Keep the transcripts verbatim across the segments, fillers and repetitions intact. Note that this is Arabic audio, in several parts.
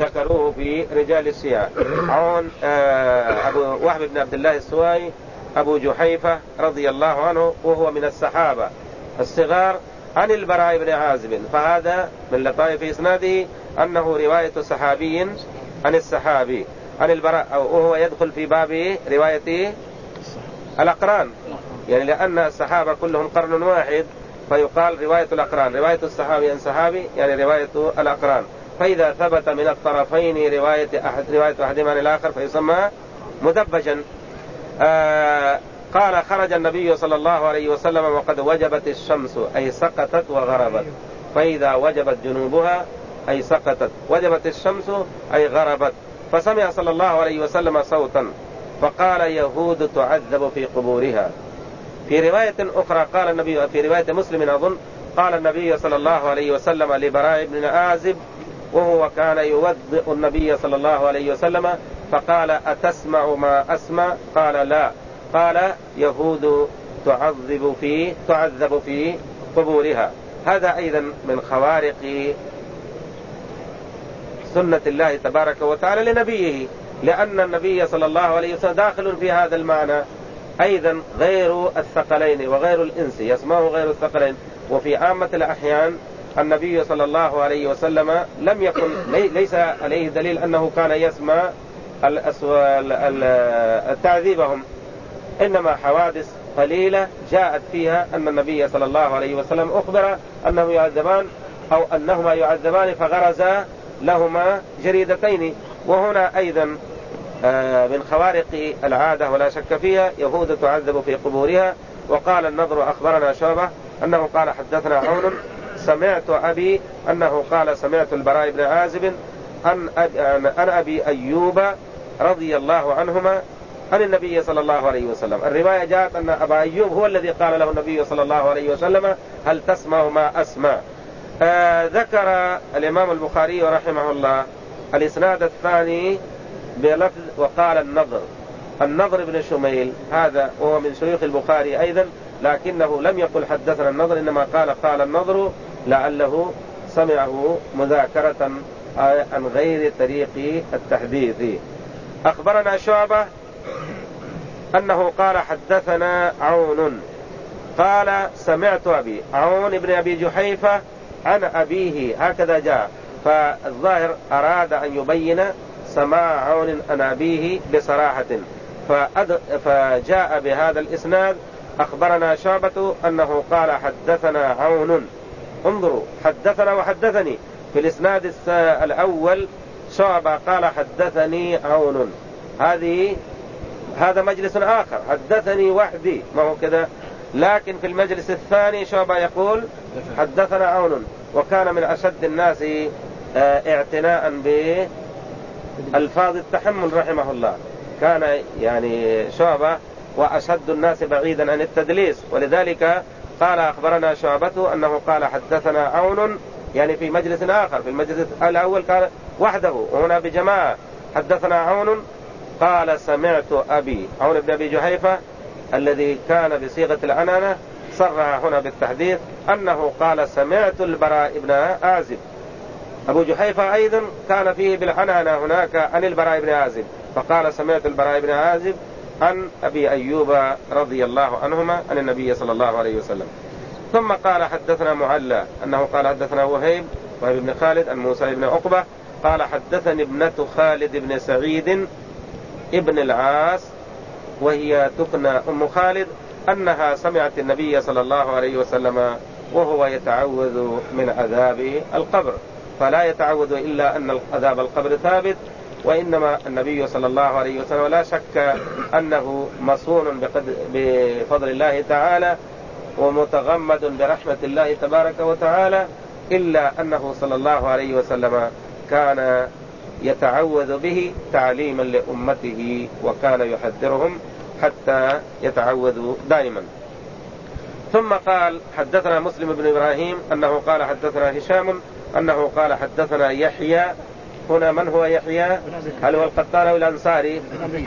ذكروه في رجال الشيعة. عون أبو وهب بن عبد الله السوائي أبو جحيفة رضي الله عنه وهو من الصحابة الصغار عن البراء بن عازب، فهذا من لطائف إسناده أنه رواية صحابي عن الصحابي عن البراء، وهو يدخل في باب رواية الأقران، يعني لأن الصحابة كلهم قرن واحد فيقال رواية الأقران، رواية الصحابي عن صحابي يعني رواية الأقران. فإذا ثبت من الطرفين رواية أحد رواية أحدهما عن الآخر فيسمى مدبجا. آه قال خرج النبي صلى الله عليه وسلم وقد وجبت الشمس أي سقطت وغربت، فإذا وجبت جنوبها أي سقطت، وجبت الشمس أي غربت، فسمع صلى الله عليه وسلم صوتا فقال يهود تعذب في قبورها. في رواية أخرى قال النبي، في رواية مسلم أظن، قال النبي صلى الله عليه وسلم لبراء بن عازب وهو كان يوضئ النبي صلى الله عليه وسلم فقال أتسمع ما أسمع؟ قال لا. قال يهود تعذب في تعذب في قبورها. هذا أيضا من خوارق سنة الله تبارك وتعالى لنبيه، لأن النبي صلى الله عليه وسلم داخل في هذا المعنى أيضا. غير الثقلين وغير الإنس يسمعه غير الثقلين. وفي عامة الأحيان النبي صلى الله عليه وسلم لم يكن ليس عليه دليل أنه كان يسمع تعذيبهم، إنما حوادث قليلة جاءت فيها أن النبي صلى الله عليه وسلم أخبر أنهم يعذبان أو أنهما يعذبان فغرز لهما جريدتين. وهنا أيضا من خوارق العادة ولا شك فيها يهود تعذب في قبورها. وقال النضر أخبرنا شعبة أنه قال حدثنا عون سمعت أبي أنه قال سمعت البراء بن عازب عن أبي أيوب رضي الله عنهما عن النبي صلى الله عليه وسلم. الرواية جاءت أن أبا أيوب هو الذي قال له النبي صلى الله عليه وسلم هل تسمع ما أسمع. آه ذكر الإمام البخاري رحمه الله الإسناد الثاني بلفظ وقال النضر. النضر بن شميل هذا هو من شيوخ البخاري أيضا، لكنه لم يقل حدثنا النضر، إنما قال قال النضر لعله سمعه مذاكرة عن غير طريق التحديث. أخبرنا شعبة أنه قال حدثنا عون قال سمعت أبي عون بن أبي جحيفة عن أبيه، هكذا جاء. فالظاهر أراد أن يبين سماع عون عن أبيه بصراحة فجاء بهذا الإسناد أخبرنا شعبة أنه قال حدثنا عون. انظروا حدثنا وحدثني. في الإسناد الأول شعبة قال حدثني عون، هذه هذا مجلس آخر حدثني وحدي ما هو كذا. لكن في المجلس الثاني شعبة يقول حدثنا عون، وكان من أشد الناس اعتناء بألفاظ التحمل رحمه الله. كان يعني شعبة وأشد الناس بعيدا عن التدليس، ولذلك قال أخبرنا شعبة أنه قال حدثنا عون، يعني في مجلس آخر. في المجلس الأول قال وحده وهنا بجماعة حدثنا عون قال سمعت أبي عون بن أبي جحيفة الذي كان بصيغة العنانة صرح هنا بالتحديث أنه قال سمعت البراء بن عازب. أبو جحيفة أيضا كان فيه بالعنانة هناك عن البراء بن عازب، فقال سمعت البراء بن عازب عن أبي أيوب رضي الله عنهما عن النبي صلى الله عليه وسلم. ثم قال حدثنا معلى أنه قال حدثنا وهيب وهيب بن خالد عن موسى بن عقبة قال حدثني ابنة خالد بن سعيد ابن العاص وهي تكنى أم خالد أنها سمعت النبي صلى الله عليه وسلم وهو يتعوذ من عذاب القبر، فلا يتعوذ إلا أن عذاب القبر ثابت، وإنما النبي صلى الله عليه وسلم لا شك أنه مصون بفضل الله تعالى ومتغمد برحمة الله تبارك وتعالى، إلا أنه صلى الله عليه وسلم كان يتعوذ به تعليما لأمته وكان يحذرهم حتى يتعوذوا دائما. ثم قال حدثنا مسلم بن إبراهيم أنه قال حدثنا هشام أنه قال حدثنا يحيى. هنا من هو يحيى؟ هل هو القطان أو الأنصاري؟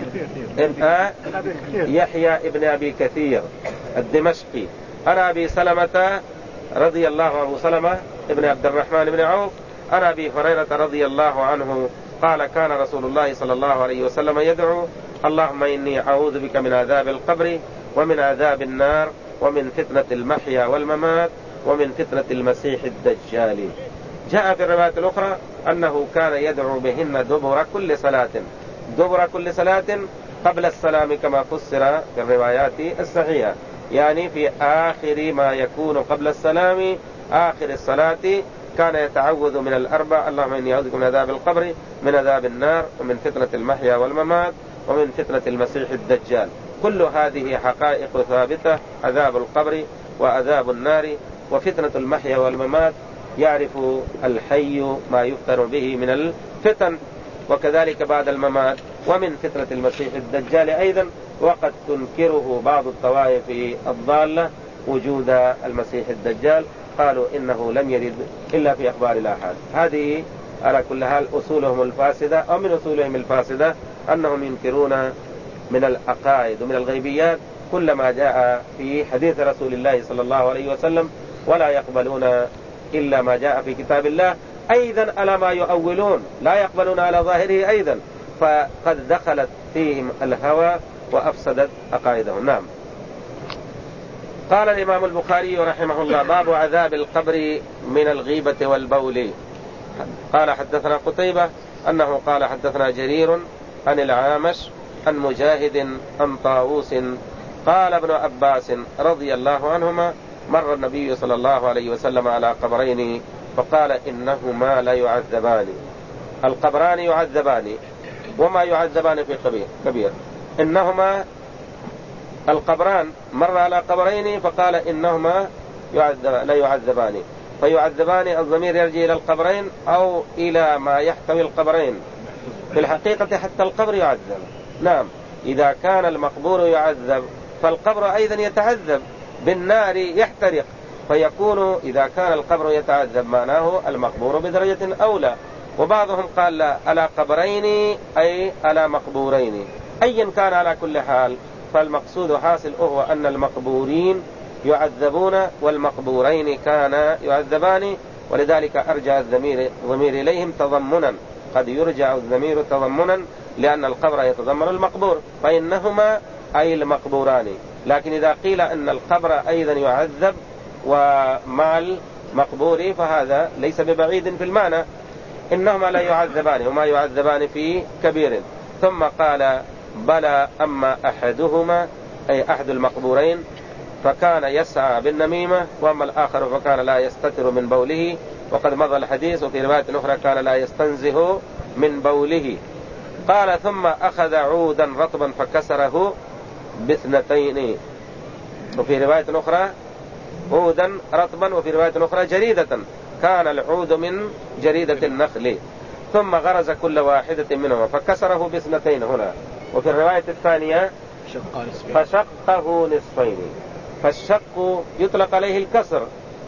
يحيى ابن أبي كثير الدمشقي. أنا أبي سلمة رضي الله عنه سلمة ابن عبد الرحمن بن عوف أنا أبي هريرة رضي الله عنه قال كان رسول الله صلى الله عليه وسلم يدعو اللهم إني أعوذ بك من عذاب القبر ومن عذاب النار ومن فتنة المحيا والممات ومن فتنة المسيح الدجال. جاء في الرواية الأخرى أنه كان يدعو بهن دبر كل صلاة، دبر كل صلاة قبل السلام كما فسر في الروايات الصحيحة، يعني في آخر ما يكون قبل السلام آخر الصلاة كان يتعوذ من الأربع: اللهم إني أعوذ بك من عذاب القبر، من عذاب النار، ومن فتنة المحيا والممات، ومن فتنة المسيح الدجال. كل هذه حقائق ثابتة: عذاب القبر وعذاب النار وفتنة المحيا والممات، يعرف الحي ما يفتن به من الفتن، وكذلك بعد الممات ومن فتنة المسيح الدجال أيضا. وقد تنكره بعض الطوائف الضالة وجود المسيح الدجال، قالوا إنه لم يرد إلا في أخبار الآحاد. هذه على كل حال أصولهم الفاسدة، أو من أصولهم الفاسدة أنهم ينكرون من العقائد ومن الغيبيات كل ما جاء في حديث رسول الله صلى الله عليه وسلم، ولا يقبلون إلا ما جاء في كتاب الله. أيضا على ما يؤولون لا يقبلون على ظاهره أيضا، فقد دخلت فيهم الهوى وأفسدت عقائدهم. نعم. قال الإمام البخاري رحمه الله: باب عذاب القبر من الغيبة والبول. قال حدثنا قتيبة أنه قال حدثنا جرير عن العامش عن مجاهد عن طاووس قال ابن عباس رضي الله عنهما: مر النبي صلى الله عليه وسلم على قبرين فقال إنهما لا يعذبان. القبران يعذبان، وما يعذبان في كبير كبير إنهما القبران مر على قبرين فقال إنهما يعذب لا يعذبان. فيعذبان الضمير يرجع إلى القبرين أو إلى ما يحتوي القبرين. في الحقيقة حتى القبر يعذب. نعم، إذا كان المقبور يعذب فالقبر أيضا يتعذب بالنار يحترق، فيكون إذا كان القبر يتعذب معناه المقبور بدرجة أولى. وبعضهم قال لا، على قبرين أي على مقبورين. أيا كان على كل حال فالمقصود حاصل هو أن المقبورين يعذبون والمقبورين كان يعذبان، ولذلك أرجع الضمير إليهم تضمنا. قد يرجع الضمير تضمنا لأن القبر يتضمن المقبور، فإنهما أي المقبوران. لكن إذا قيل أن القبر أيضا يعذب ومع المقبور فهذا ليس ببعيد في المعنى. إنهما لا يعذبان، هما يعذبان في كبير. ثم قال: بلى أما أحدهما أي أحد المقبورين فكان يسعى بالنميمة، وأما الآخر فكان لا يستتر من بوله. وقد مضى الحديث. وفي رواية أخرى كان لا يستنزه من بوله. قال: ثم أخذ عودا رطبا فكسره باثنتين. وفي رواية أخرى عودا رطبا، وفي رواية أخرى جريدة، كان العود من جريدة النخل. ثم غرز كل واحدة منهما فكسره باثنتين هنا. وفي الرواية الثانية فشقه نصفين. فالشق يطلق عليه الكسر،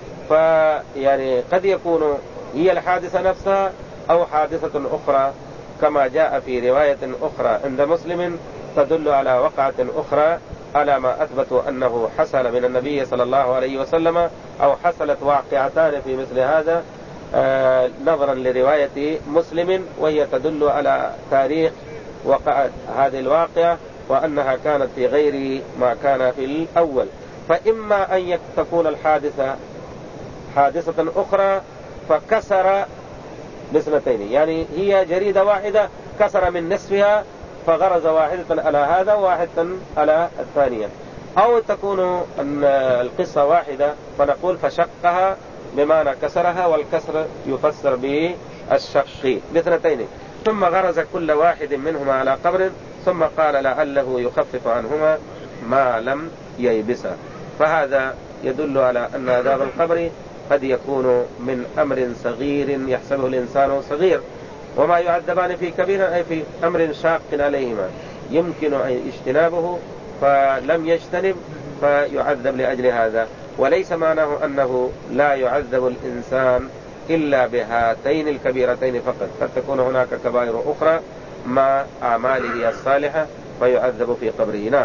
فيعني قد يكون هي الحادثة نفسها أو حادثة أخرى، كما جاء في رواية أخرى عند مسلم تدل على وقعة أخرى على ما أثبتوا أنه حصل من النبي صلى الله عليه وسلم، أو حصلت واقعتان في مثل هذا آه نظرا لرواية مسلم، وهي تدل على تاريخ وقعت هذه الواقعة وأنها كانت في غير ما كان في الأول. فإما أن تكون الحادثة حادثة أخرى فكسر باثنتين، يعني هي جريدة واحدة كسر من نصفها فغرز واحدة على هذا وواحدة على الثانية، أو تكون أن القصة واحدة فنقول فشقها بمعنى كسرها، والكسر يفسر بالشق باثنتين. ثم غرز كل واحد منهما على قبر، ثم قال لعله يخفف عنهما ما لم ييبسا. فهذا يدل على أن عذاب القبر قد يكون من أمر صغير يحسبه الإنسان صغير، وما يعذبان في كبير أي في أمر شاق عليهما يمكن أن اجتنابه فلم يجتنب فيعذب لأجل هذا. وليس معناه أنه لا يعذب الإنسان إلا بهاتين الكبيرتين فقط، قد تكون هناك كبائر أخرى مع أعماله الصالحة فيعذب في قبره. نعم.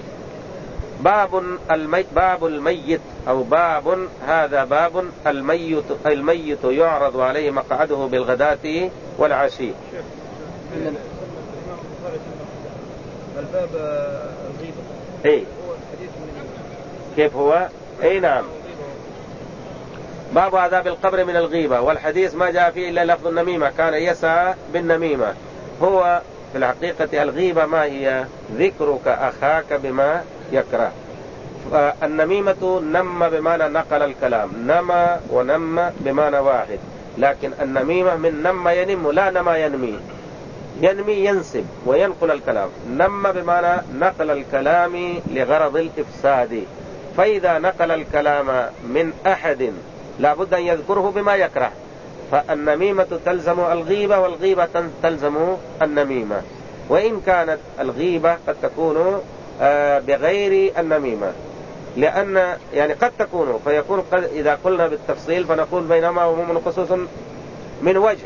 باب الميت باب الميت أو باب هذا باب الميت الميت يعرض عليه مقعده بالغداة والعشي. الباب الغيبة اي كيف هو؟ اي نعم، باب عذاب القبر من الغيبة، والحديث ما جاء فيه إلا لفظ النميمة، كان يسعى بالنميمة. هو في الحقيقة الغيبة ما هي؟ ذكرك أخاك بما يكره. النميمة نم بمعنى نقل الكلام، نما ونم بمعنى واحد، لكن النميمة من نم ينم، لا نما ينمي، ينمي ينسب وينقل الكلام. نم بمعنى نقل الكلام لغرض الإفساد، فإذا نقل الكلام من أحد لابد أن يذكره بما يكره، فالنميمة تلزم الغيبة والغيبة تلزم النميمة، وإن كانت الغيبة قد تكون بغير النميمة، لأن يعني قد تكون فيكون قد إذا قلنا بالتفصيل فنقول بينما عموم خصوص من وجه،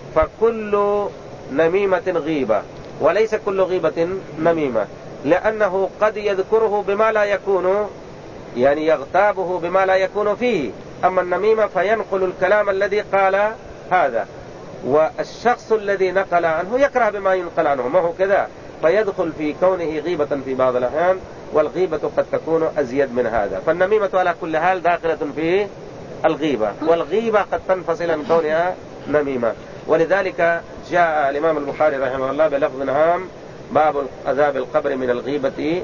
فكل نميمة غيبة وليس كل غيبة نميمة، لأنه قد يذكره بما لا يكون، يعني يغتابه بما لا يكون فيه. أما النميمة فينقل الكلام الذي قال هذا، والشخص الذي نقل عنه يكره بما ينقل عنه، ما هو كذا، فيدخل في كونه غيبة في بعض الأحيان، والغيبة قد تكون أزيد من هذا. فالنميمة على كل حال داخلة في الغيبة، والغيبة قد تنفصل عن كونها نميمة. ولذلك جاء الإمام البخاري رحمه الله بلفظ عام: باب عذاب القبر من الغيبة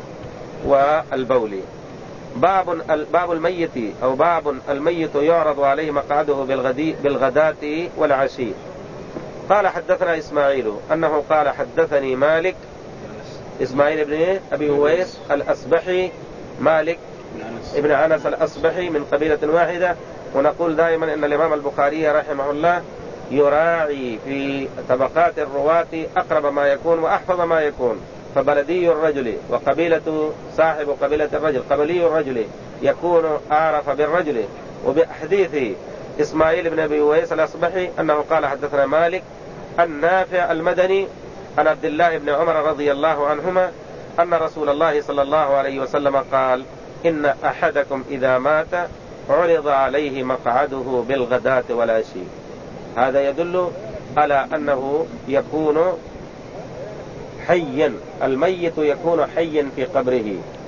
والبول. باب باب الميت أو باب الميت يعرض عليه مقعده بالغداة والعشي. قال حدثنا إسماعيل أنه قال حدثني مالك، إسماعيل بن أبي هويس الأصبحي، مالك ابن أنس الأصبحي من قبيلة واحدة. ونقول دائما أن الإمام البخاري رحمه الله يراعي في طبقات الرواة أقرب ما يكون وأحفظ ما يكون، فبلدي الرجل وقبيلة صاحب قبيلة الرجل قبلي الرجل يكون أعرف بالرجل. وبحديث إسماعيل بن أبي هويس الأصبحي أنه قال حدثنا مالك النافع المدني عن عبد الله بن عمر رضي الله عنهما أن رسول الله صلى الله عليه وسلم قال: إن أحدكم إذا مات عرض عليه مقعده بالغداة والعشي. هذا يدل على أنه يكون حيا، الميت يكون حيا في قبره.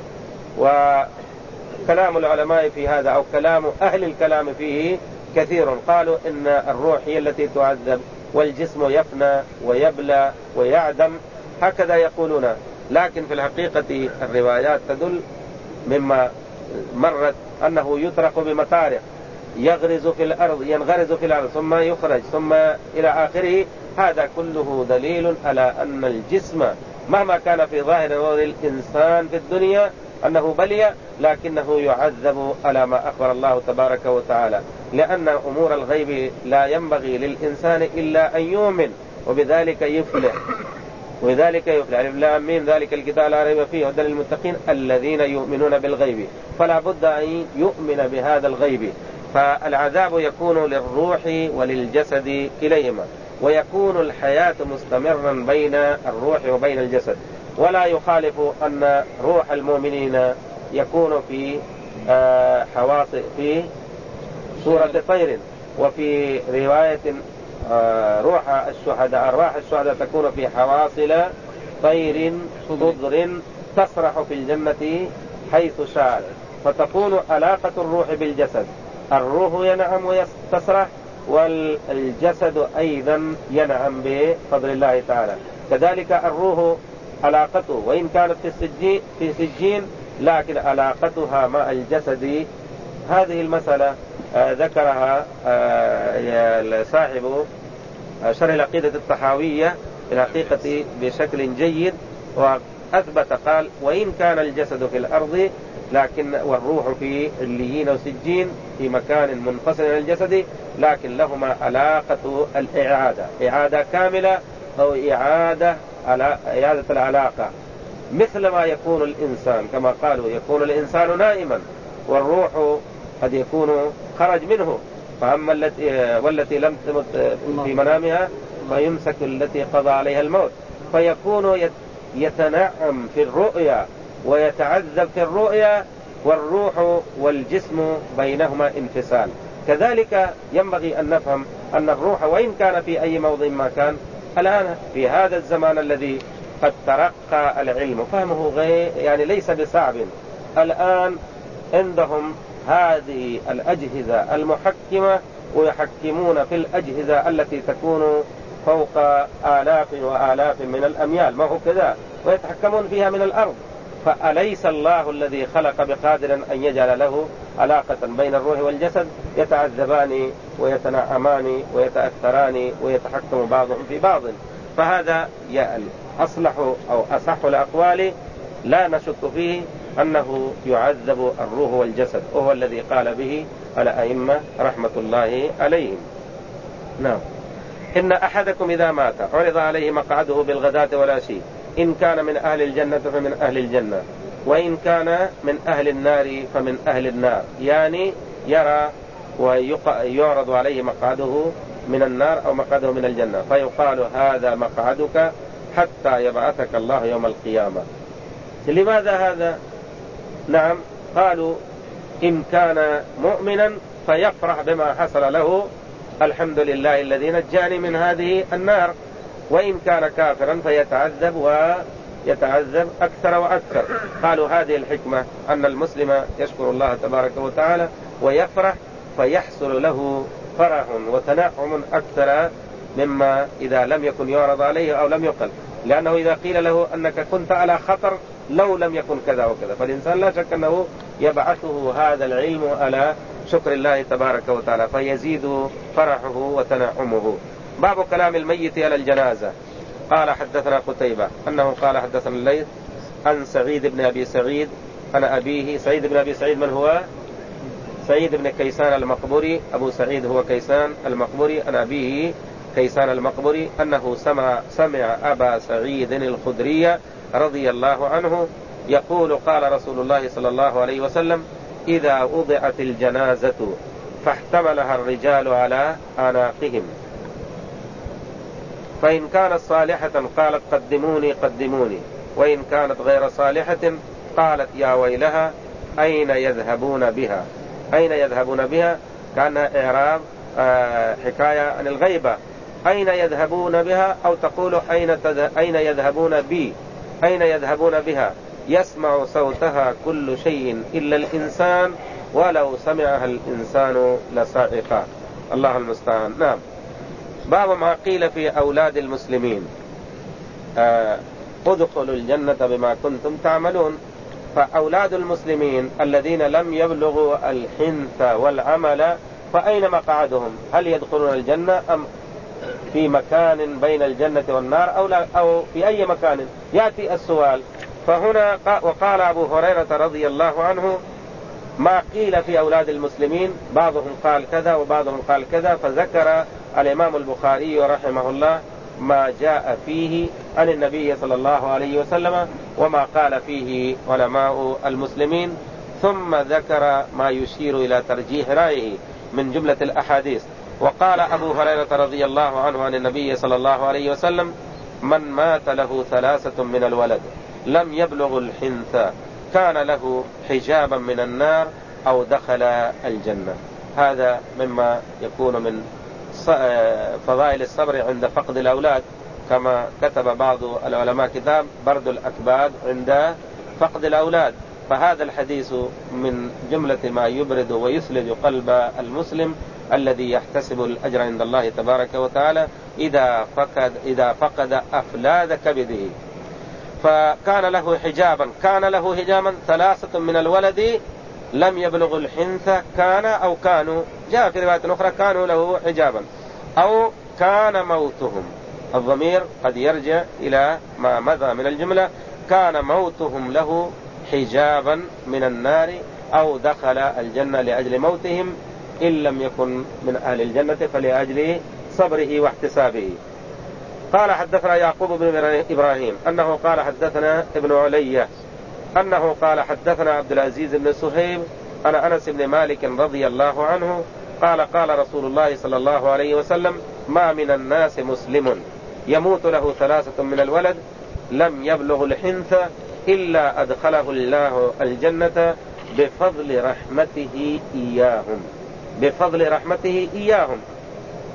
وكلام العلماء في هذا أو كلام أهل الكلام فيه كثير، قالوا إن الروح هي التي تعذب والجسم يفنى ويبلى ويعدم، هكذا يقولون. لكن في الحقيقة الروايات تدل مما مرت أنه يطرق بمطارق، يغرز في الأرض ينغرز في الأرض ثم يخرج ثم إلى آخره. هذا كله دليل على أن الجسم مهما كان في ظاهر نظر الإنسان في الدنيا أنه بلي، لكنه يعذب على ما أخبر الله تبارك وتعالى، لأن أمور الغيب لا ينبغي للإنسان إلا أن يؤمن وبذلك يفلح، وذلك يفلح. ألف لام ميم ذلك الكتاب لا ريب فيه هدى للمتقين الذين يؤمنون بالغيب، فلا بد أن يؤمن بهذا الغيب. فالعذاب يكون للروح وللجسد كليهما، ويكون الحياة مستمرا بين الروح وبين الجسد. ولا يخالف أن روح المؤمنين يكون في حواصل في سورة طير، وفي رواية روح الشهداء أرواح الشهداء تكون في حواصل طير خضر تسرح في الجنة حيث شاءت. فتكون علاقة الروح بالجسد، الروح ينعم ويستسرح، والجسد أيضا ينعم بفضل الله تعالى. كذلك الروح علاقته وإن كانت في السجين, في سجين لكن علاقتها مع الجسد. هذه المسألة آه ذكرها آه صاحب شرح العقيدة الطحاوية في الحقيقة بشكل جيد، وأثبت قال: وإن كان الجسد في الأرض لكن والروح في عليين وسجين في مكان منفصل عن الجسد، لكن لهما علاقة الإعادة، إعادة كاملة أو إعادة على إعادة العلاقة، مثل ما يكون الإنسان كما قالوا يكون الإنسان نائما والروح قد يكون خرج منه، فأما التي والتي لم تمت في منامها فيمسك التي قضى عليها الموت، فيكون يتنعم في الرؤيا ويتعذب في الرؤيا، والروح والجسم بينهما انفصال. كذلك ينبغي أن نفهم أن الروح وإن كان في أي موضع ما كان الآن في هذا الزمان الذي قد ترقى العلم فهمه غير يعني ليس بصعب، الآن عندهم هذه الأجهزة المحكمة ويحكمون في الأجهزة التي تكون فوق آلاف وآلاف من الأميال، ما هو كذا، ويتحكمون فيها من الأرض. فأليس الله الذي خلق بقادر أن يجعل له علاقة بين الروح والجسد يتعذبان ويتنعمان ويتأثران ويتحكم بعضهم في بعض؟ فهذا أصلح أو أصح الأقوال لا نشك فيه أنه يعذب الروح والجسد، وهو الذي قال به الأئمة رحمة الله عليهم. نعم. إن أحدكم إذا مات عرض عليه مقعده بالغداة والعشي، إن كان من أهل الجنة فمن أهل الجنة، وإن كان من أهل النار فمن أهل النار. يعني يرى ويعرض عليه مقعده من النار أو مقعده من الجنة، فيقال هذا مقعدك حتى يبعثك الله يوم القيامة. لماذا هذا؟ نعم، قالوا إن كان مؤمنا فيفرح بما حصل له، الحمد لله الذي نجاني من هذه النار، وإن كان كافرا فيتعذب ويتعذب أكثر وأكثر. قالوا هذه الحكمة أن المسلم يشكر الله تبارك وتعالى ويفرح، فيحصل له فرح وتنعم أكثر مما إذا لم يكن يعرض عليه أو لم يقل، لأنه إذا قيل له أنك كنت على خطر لو لم يكن كذا وكذا، فالإنسان لا شك أنه يبعثه هذا العلم على شكر الله تبارك وتعالى فيزيد فرحه وتنعمه. باب كلام الميت على الجنازة. قال حدثنا قتيبة أنه قال حدثنا الليث عن سعيد بن أبي سعيد عن أبيه. سعيد بن أبي سعيد من هو؟ سعيد بن كيسان المقبري، أبو سعيد هو كيسان المقبري، عن أبيه كيسان المقبري أنه سمع, سمع أبا سعيد الخدري رضي الله عنه يقول قال رسول الله صلى الله عليه وسلم إذا وضعت الجنازة فاحتملها الرجال على أعناقهم، فإن كانت صالحة قالت قدموني قدموني، وإن كانت غير صالحة قالت يا ويلها أين يذهبون بها. أين يذهبون بها كان إعراب آه حكاية عن الغيبة، أين يذهبون بها، أو تقول أين, أين يذهبون بي، أين يذهبون بها. يسمع صوتها كل شيء إلا الإنسان ولو سمعها الإنسان لصعق. الله المستعان. نعم. باب ما قيل في أولاد المسلمين آه ادخلوا الجنة بما كنتم تعملون. فأولاد المسلمين الذين لم يبلغوا الحنث والعمل فأين مقعدهم؟ هل يدخلون الجنة أم في مكان بين الجنة والنار أو, لا أو في أي مكان؟ يأتي السؤال. فهنا وقال أبو هريرة رضي الله عنه ما قيل في أولاد المسلمين، بعضهم قال كذا وبعضهم قال كذا، فذكر الإمام البخاري رحمه الله ما جاء فيه عن النبي صلى الله عليه وسلم وما قال فيه علماء المسلمين، ثم ذكر ما يشير إلى ترجيح رأيه من جملة الأحاديث. وقال أبو هريرة رضي الله عنه عن النبي صلى الله عليه وسلم من مات له ثلاثة من الولد لم يبلغ الحنث كان له حجابا من النار أو دخل الجنة. هذا مما يكون من فضائل الصبر عند فقد الأولاد، كما كتب بعض العلماء كتاب برد الأكباد عند فقد الأولاد. فهذا الحديث من جملة ما يبرد ويثلج قلب المسلم الذي يحتسب الأجر عند الله تبارك وتعالى إذا فقد, إذا فقد أفلاد كبده. فكان له حجابا كان له حجابا ثلاثة من الولد لم يبلغ الحنث كان أو كانوا، جاء في رواية أخرى كانوا له حجابا أو كان موتهم. الضمير قد يرجع إلى ما مضى من الجملة، كان موتهم له حجابا من النار أو دخل الجنة لأجل موتهم، إن لم يكن من أهل الجنة فلأجل صبره واحتسابه. قال حدثنا يعقوب بن إبراهيم أنه قال حدثنا ابن علي أنه قال حدثنا عبد العزيز بن صهيب عن أنس بن مالك رضي الله عنه قال قال رسول الله صلى الله عليه وسلم ما من الناس مسلم يموت له ثلاثة من الولد لم يبلغ الحنث إلا أدخله الله الجنة بفضل رحمته إياهم، بفضل رحمته إياهم.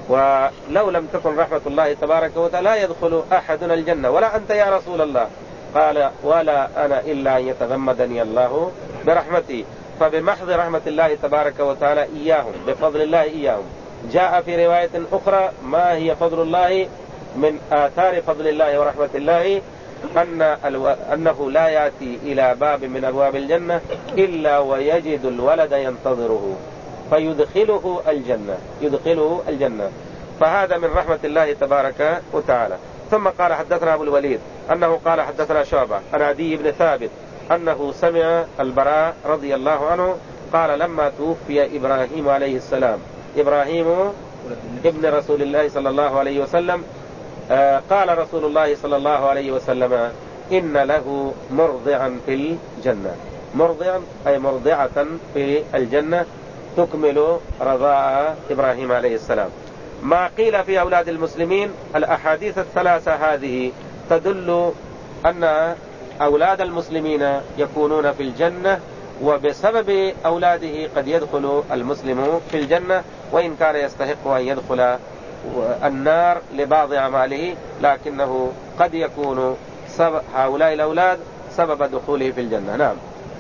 ولو لم تكن رحمة الله تبارك وتعالى لا يدخل أحدنا الجنة ولا أنت يا رسول الله. قال ولا أنا إلا أن يتغمدني الله برحمته. فبمحض رحمة الله تبارك وتعالى إياهم، بفضل الله إياهم. جاء في رواية أخرى ما هي فضل الله، من آثار فضل الله ورحمة الله أن أنه لا يأتي إلى باب من أبواب الجنة إلا ويجد الولد ينتظره فيدخله الجنة يدخله الجنة فهذا من رحمة الله تبارك وتعالى. ثم قال حدثنا أبو الوليد أنه قال حدثنا شعبة عن عدي بن ثابت أنه سمع البراء رضي الله عنه قال لما توفي إبراهيم عليه السلام، إبراهيم ابن رسول الله صلى الله عليه وسلم، آه قال رسول الله صلى الله عليه وسلم إن له مرضعا في الجنة. مرضعا أي مرضعة في الجنة تكمل رضاء إبراهيم عليه السلام. ما قيل في أولاد المسلمين، الأحاديث الثلاثة هذه تدل أن أولاد المسلمين يكونون في الجنة، وبسبب أولاده قد يدخل المسلم في الجنة وإن كان يستحق أن يدخل النار لبعض أعماله، لكنه قد يكون هؤلاء الأولاد سبب دخوله في الجنة. نعم.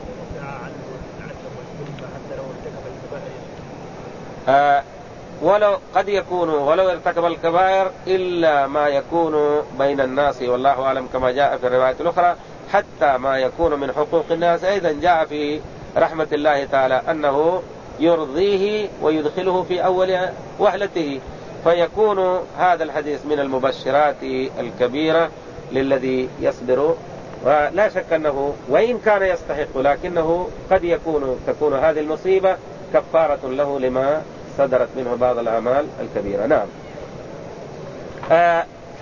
آه ولو قد يكون ولو ارتكب الكبائر إلا ما يكون بين الناس والله أعلم كما جاء في الرواية الأخرى، حتى ما يكون من حقوق الناس. أيضا جاء في رحمة الله تعالى أنه يرضيه ويدخله في أول وهلته، فيكون هذا الحديث من المبشرات الكبيرة للذي يصبر. ولا شك أنه وإن كان يستحق لكنه قد يكون تكون هذه المصيبة كفارة له لما صدرت منه بعض الأعمال الكبيرة. نعم. آه ف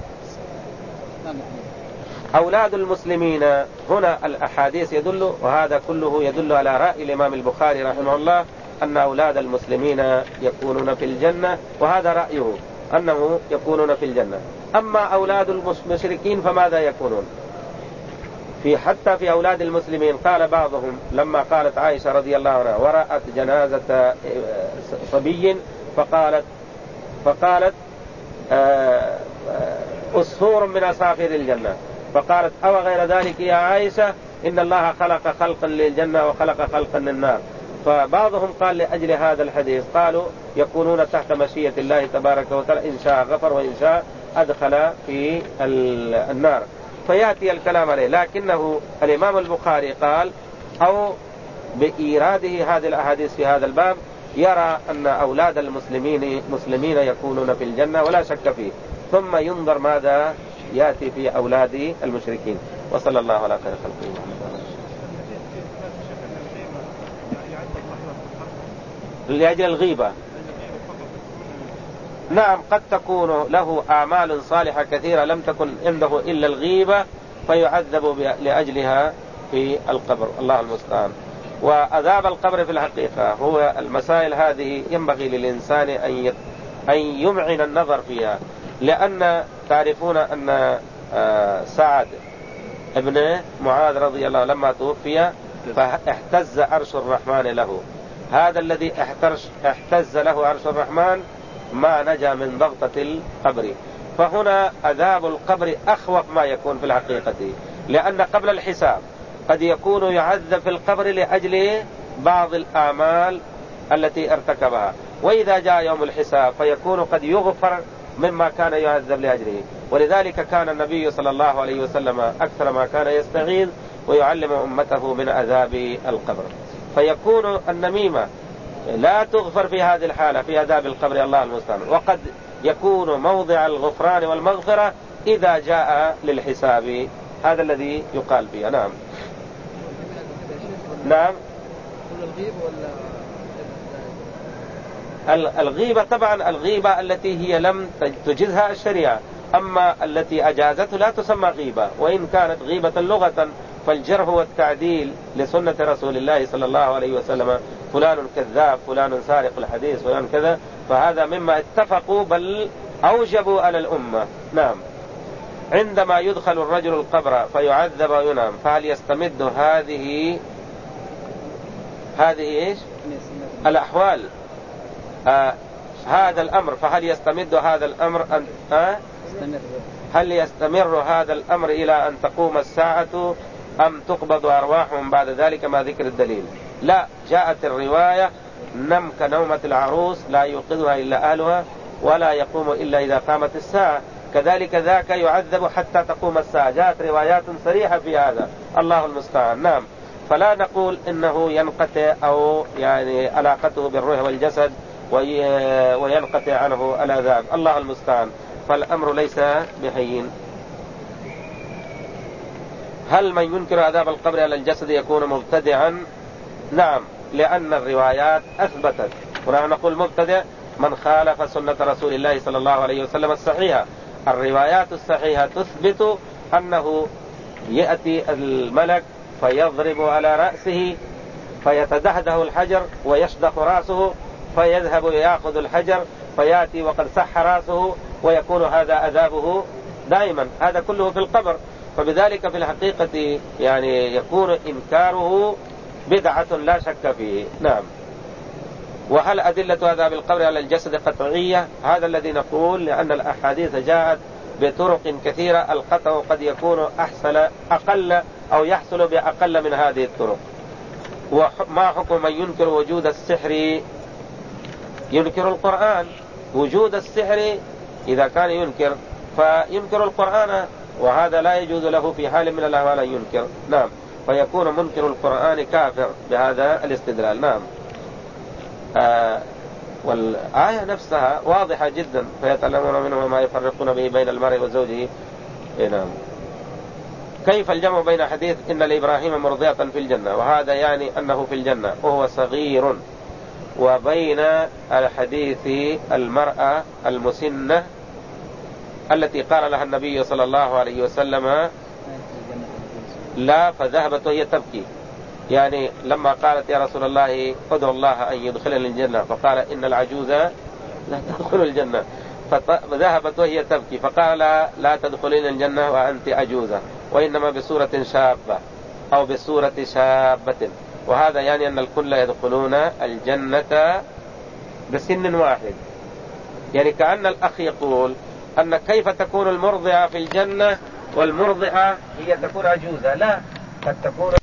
أولاد المسلمين هنا الأحاديث يدل، وهذا كله يدل على رأي الإمام البخاري رحمه الله أن أولاد المسلمين يكونون في الجنة، وهذا رأيه أنه يكونون في الجنة. أما أولاد المشركين فماذا يكونون؟ في حتى في أولاد المسلمين قال بعضهم لما قالت عائشة رضي الله عنها ورأت جنازة صبي فقالت فقالت أسفور من أسافر الجنة، فقالت أو غير ذلك يا عائشة إن الله خلق خلقا للجنة وخلق خلقا للنار. فبعضهم قال لأجل هذا الحديث قالوا يكونون تحت مشيئة الله تبارك وتعالى، إن شاء غفر وإن شاء أدخل في النار، فيأتي الكلام عليه. لكنه الإمام البخاري قال أو بإيراده هذه الأحاديث في هذا الباب يرى أن أولاد المسلمين مسلمين يكونون في الجنة ولا شك فيه، ثم ينظر ماذا يأتي في أولاد المشركين. وصلى الله على خير خلقه. لأجل الغيبة، نعم قد تكون له أعمال صالحة كثيرة لم تكن عنده إلا الغيبة فيعذب لأجلها في القبر، الله المستعان. وعذاب القبر في الحقيقة هو المسائل هذه ينبغي للإنسان أن أن يمعن النظر فيها، لأن تعرفون أن سعد ابن معاذ رضي الله لما توفي فاحتز عرش الرحمن له، هذا الذي احتز له عرش الرحمن ما نجا من ضغطة القبر. فهنا عذاب القبر أخوف ما يكون في الحقيقة، لأن قبل الحساب قد يكون يعذب في القبر لأجل بعض الأعمال التي ارتكبها، وإذا جاء يوم الحساب فيكون قد يغفر مما كان يعذب لأجله. ولذلك كان النبي صلى الله عليه وسلم أكثر ما كان يستعيذ ويعلم أمته من عذاب القبر. فيكون النميمة لا تغفر في هذه الحالة في عذاب القبر، الله المستعان، وقد يكون موضع الغفران والمغفرة إذا جاء للحساب، هذا الذي يقال فيه. نعم. نعم. الغيبة طبعا الغيبة التي هي لم تجزها الشريعة، أما التي أجازته لا تسمى غيبة، وإن كانت غيبة لغة فالجرح والتعديل لسنة رسول الله صلى الله عليه وسلم، فلان كذاب فلان سارق الحديث فلان كذا، فهذا مما اتفقوا بل أوجبوا على الأمة. نعم. عندما يدخل الرجل القبر فيعذب وينام، فهل يستمد هذه هذه إيش الأحوال؟ آه هذا الأمر، فهل يستمد هذا الأمر أن أه؟ هل يستمر هذا الأمر إلى أن تقوم الساعة أم تقبض أرواحهم بعد ذلك مع ذكر الدليل؟ لا، جاءت الرواية نم كنومة العروس لا يوقظها إلا أهلها ولا يقوم إلا إذا قامت الساعة، كذلك ذاك يعذب حتى تقوم الساعة. جاءت روايات صريحة في هذا، الله المستعان. نعم، فلا نقول إنه ينقطع أو يعني علاقته بالروح والجسد وينقطع عنه العذاب، الله المستعان، فالأمر ليس بهين. هل من ينكر عذاب القبر على الجسد يكون مبتدعا؟ نعم، لأن الروايات أثبتت، ونحن نقول مبتدع من خالف سنة رسول الله صلى الله عليه وسلم الصحيحة. الروايات الصحيحة تثبت أنه يأتي الملك فيضرب على رأسه فيتدهده الحجر ويشدق رأسه، فيذهب يأخذ الحجر فيأتي وقد صح رأسه، ويكون هذا عذابه دائما. هذا كله في القبر، فبذلك في الحقيقة يعني يكون إنكاره بدعة لا شك فيه. نعم. وهل أدلة عذاب القبر على الجسد قطعية؟ هذا الذي نقول، لأن الأحاديث جاءت بطرق كثيرة، القطع قد يكون أحسن أقل أو يحصل بأقل من هذه الطرق. وما حكم من ينكر وجود السحر؟ ينكر القرآن. وجود السحر إذا كان ينكر فينكر القرآن، وهذا لا يجوز له في حال من الأحوال أن ينكر. نعم، فيكون منكر القرآن كافر بهذا الاستدلال. نعم. آه والآية نفسها واضحة جدا، فيتعلمون منه ما يفرقون به بين المرء وزوجه. نعم. كيف الجمع بين حديث إن لإبراهيم مرضية في الجنة، وهذا يعني أنه في الجنة وهو صغير، وبين الحديث المرأة المسنة التي قال لها النبي صلى الله عليه وسلم لا، فذهبت وهي تبكي، يعني لما قالت يا رسول الله ادعو الله أن يدخلني الجنة، فقال إن العجوز لا تدخل الجنة، فذهبت وهي تبكي، فقال لا تدخلين الجنة وأنت عجوزة، وإنما بصورة شابة أو بصورة شابة، وهذا يعني أن الكل يدخلون الجنة بسن واحد. يعني كأن الأخ يقول أن كيف تكون المرضعة في الجنة والمرضعة هي تكون عجوزة؟ لا، قد تكون